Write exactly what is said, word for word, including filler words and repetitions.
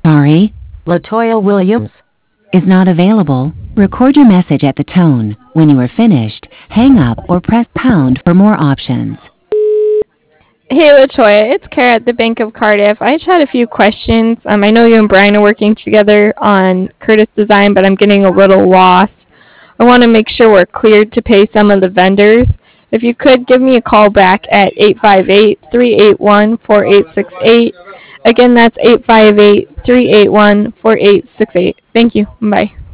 Sorry, Latoya Williams. is not available. Record your message at the tone. When you are finished, hang up or press pound for more options. Hey Latoya, it's Kara at the Bank of Cardiff. I just had a few questions. Um, I know you and Brian are working together on Curtis Design, but I'm getting a little lost. I want to make sure we're cleared to pay some of the vendors. If you could, give me a call back at eight five eight, three eight one, four eight six eight. Again, that's eight five eight, three eight one, four eight six eight. Thank you. Bye.